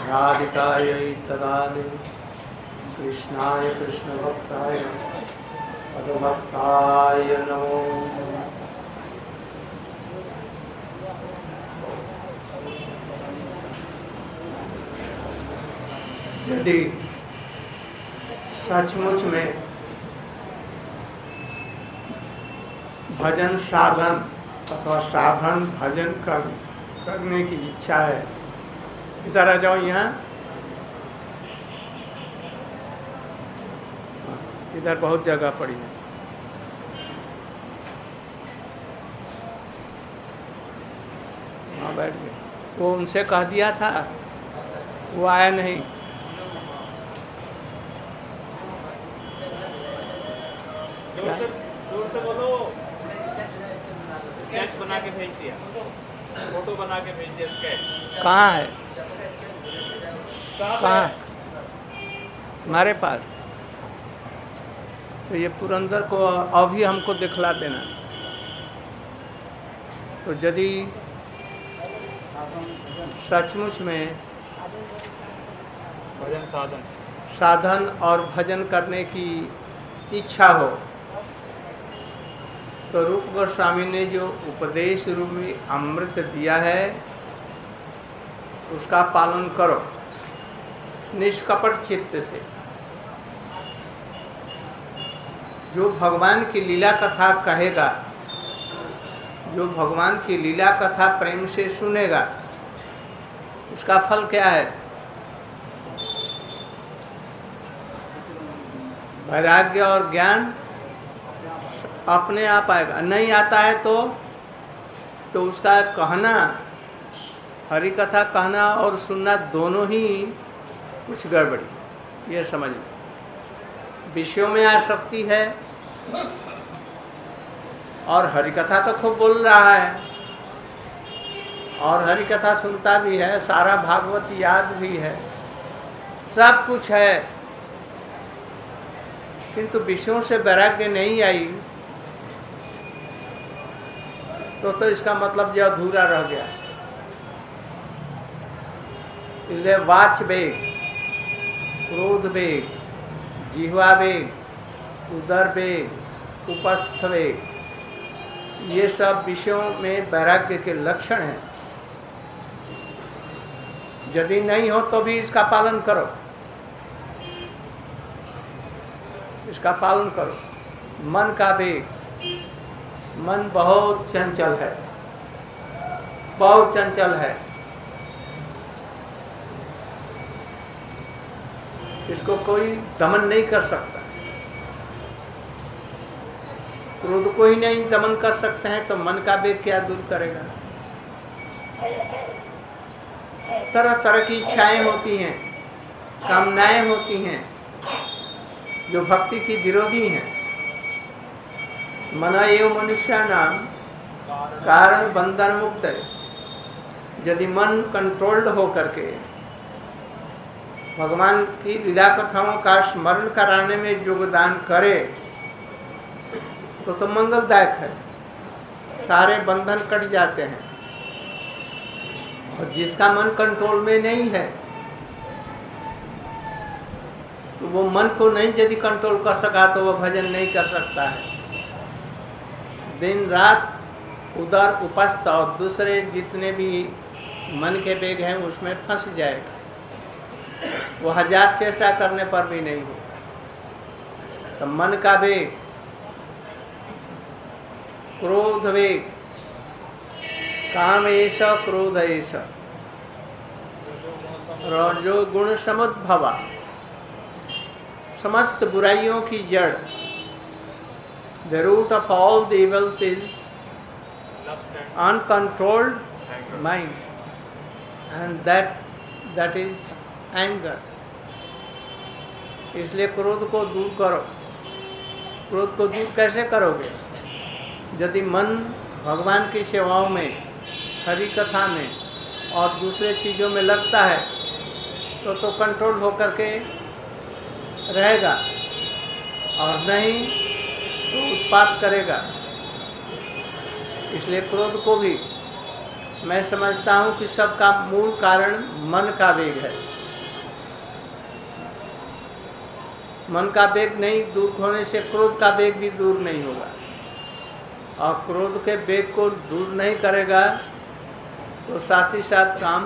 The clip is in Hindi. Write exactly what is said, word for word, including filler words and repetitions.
राधिकायै तदालि कृष्णाय कृष्णभक्ताय पदभक्ताय नमो। यदि सचमुच में भजन साधन अथवा साधन भजन कर, करने की इच्छा है, इधर आ जाओ, यहाँ इधर बहुत जगह पड़ी है। हाँ बैठ गए। वो उनसे कह दिया था, वो आया नहीं। दूर से, दूर से बोलो। स्केच बना के भेज दिया, फोटो बना के भेज दिया स्केच। कहाँ है? कहाँ? हमारे पास। तो ये पुरंदर को अभी हमको दिखला देना। तो यदि सचमुच में भजन साधन साधन और भजन करने की इच्छा हो तो रूप गोस्वामी ने जो उपदेश रूपी अमृत दिया है उसका पालन करो निष्कपट चित्त से। जो भगवान की लीला कथा कहेगा, जो भगवान की लीला कथा प्रेम से सुनेगा, उसका फल क्या है? वैराग्य और ज्ञान अपने आप आएगा। नहीं आता है तो तो उसका कहना, हरि कथा कहना और सुनना दोनों ही कुछ गड़बड़ी, ये समझ लो। विषयों में आसक्ति है और हरि कथा तो खूब बोल रहा है और हरि कथा सुनता भी है, सारा भागवत याद भी है, सब कुछ है, किंतु विषयों से वैराग्य नहीं आई तो तो इसका मतलब जो अधूरा रह गया। इसलिए वाच वेग, क्रोध वेग, जिह्वा वेग, उदर वेग, उपस्थ वेग, ये सब विषयों में वैराग्य के लक्षण हैं। यदि नहीं हो तो भी इसका पालन करो, इसका पालन करो। मन का वेग, मन बहुत चंचल है, बहुत चंचल है, इसको कोई दमन नहीं कर सकता। क्रोध को ही नहीं दमन कर सकते हैं तो मन का वेग क्या दूर करेगा। तरह तरह की इच्छाएं होती हैं, कामनाएं होती हैं जो भक्ति की विरोधी हैं। मन एवं मनुष्य नाम कारण बंधन मुक्त है। यदि मन कंट्रोल्ड हो करके भगवान की लीला कथाओं का स्मरण कराने में योगदान करे तो तो मंगलदायक है, सारे बंधन कट जाते हैं। और जिसका मन कंट्रोल में नहीं है तो वो मन को नहीं यदि कंट्रोल कर सका तो वह भजन नहीं कर सकता है। दिन रात उधर उपस्थ और दूसरे जितने भी मन के वेग हैं उसमें फंस जाएगा, वो हजार चेष्टा करने पर भी नहीं हो। तो मन का वेग, क्रोध वेग, काम ऐसा क्रोध ऐसा, रजो गुण समुद्भवा, समस्त बुराइयों की जड़, the root of all the evils is uncontrolled mind, and that that is anger. इसलिए क्रोध को दूर करो। क्रोध को दूर कैसे करोगे? यदि मन भगवान की सेवाओं में, हरि कथा में और दूसरे चीज़ों में लगता है तो तो कंट्रोल होकर के रहेगा, और नहीं तो उत्पात करेगा। इसलिए क्रोध को भी मैं समझता हूँ कि सबका मूल कारण मन का वेग है। मन का वेग नहीं दूर होने से क्रोध का वेग भी दूर नहीं होगा, और क्रोध के वेग को दूर नहीं करेगा तो साथ ही साथ काम